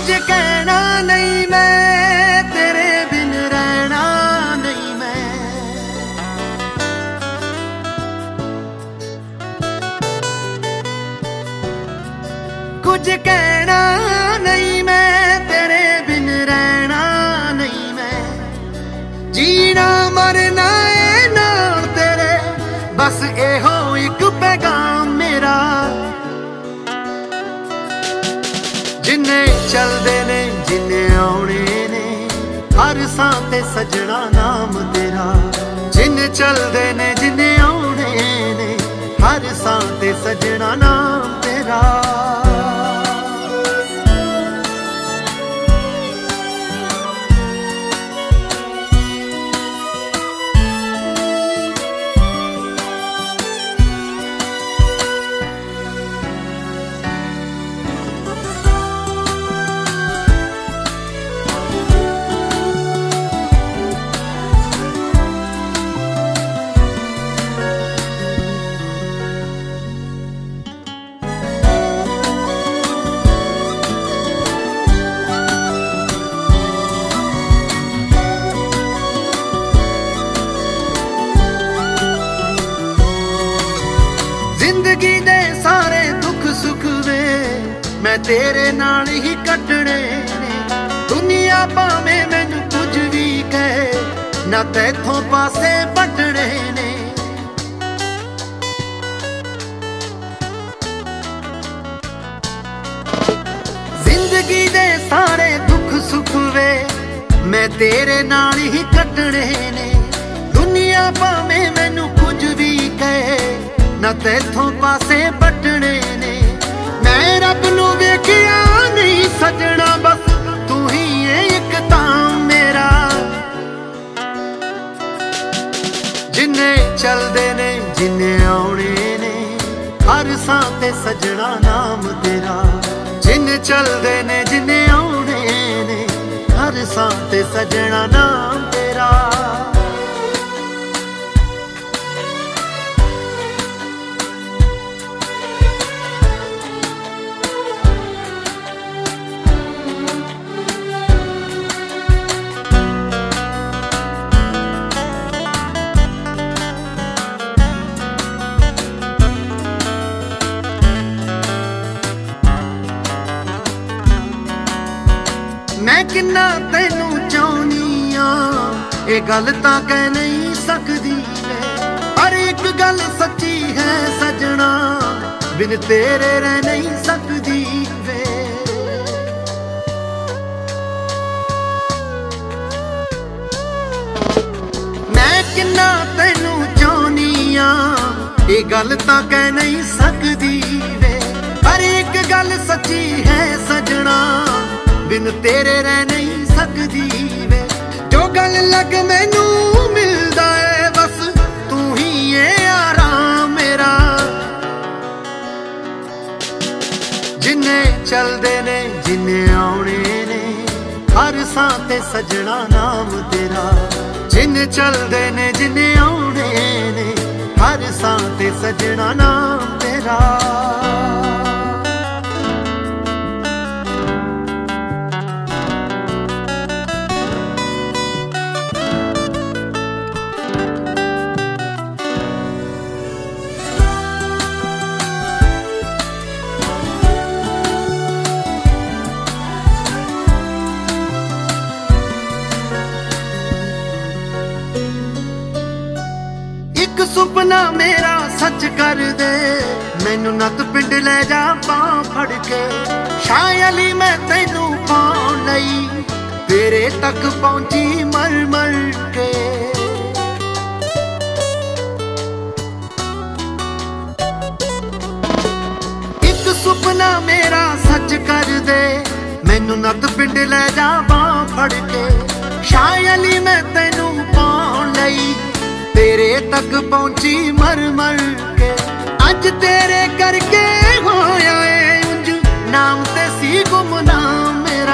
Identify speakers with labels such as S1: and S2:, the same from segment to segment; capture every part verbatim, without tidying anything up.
S1: कुछ कहना नहीं मैं, तेरे बिन रहना नहीं मैं। कुछ कहना नहीं मैं, तेरे बिन रहना नहीं मैं। जीना मरना है नाल तेरे, बस एहो एक पैगाम मेरा। जिन्ने चलदे ने जिन्ने आउणे ने, हर सां ते सजना नाम तेरा। जिन्ने चलदे ने जिन्ने आउणे ने, हर सां ते सजना नाम तेरा। जिंदगी दे सारे दुख सुख वे मैं तेरे नाल ही कटने ने। दुनिया भावें मैनू कुछ भी कहे, ना तैथों पासे पटने ने। जिंदगी दे सारे दुख सुख वे मैं तेरे नाल ही कटने ने। दुनिया भावें मैनू कुछ भी कहे, ना तैथों पासे पटने ने। मैं रब नू वेखिया नहीं सजना, बस तू ही है एक तां मेरा। जिन्ने चलदे ने जिन्ने आउणे ने, हर सां ते सजना नाम तेरा। जिन्ने चलदे ने जिन्ने आउणे ने, हर सां ते सजना नाम तेरा। मैं किन्ना तैनू चाहनी आ, ये गल तां कह नहीं सकदी। पर एक गल सच्ची है सजना, बिन तेरे रह नहीं सकदी वे। मैं किन्ना तैनू चाहनी आ, ये गल तां कह नहीं सकदी वे। पर एक गल सच्ची है सजना, बिन तेरे रह नहीं सकदी वे। जो गल लग मैनू मिलदा है, बस तू ही है आराम मेरा। जिन्ने चलदे ने जिन्ने आउणे ने, हर सां ते सजना नाम तेरा। जिन्ने चलदे ने जिन्ने आउणे ने, हर सां ते सजना नाम तेरा। एक सुपना मेरा सच कर दे, मैनू नत पिंड ले जा बां फड़ के। शायली मैं तैनू पाउण लई, तेरे तक पहुंची मर मर के। एक सुपना मेरा सच कर दे, मैनू नत पिंड ले जा बां फड़ के। शायली मैं तैनू पाउण लई, तेरे तक पहुंची मर मर के। अज तेरे करके होया है उंज, नाम ते सी गुमनाम मेरा।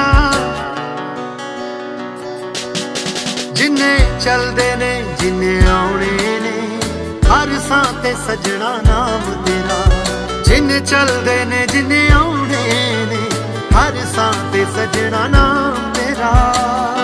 S1: जिन्ने चलदे ने जिन्ने आउणे ने, हर सां ते सजना नाम तेरा। जिन्ने चलदे ने जिन्ने आउणे ने, हर ਸਾਂ ਤੇ ਸਜਣਾ ਨਾਮ ਮੇਰਾ।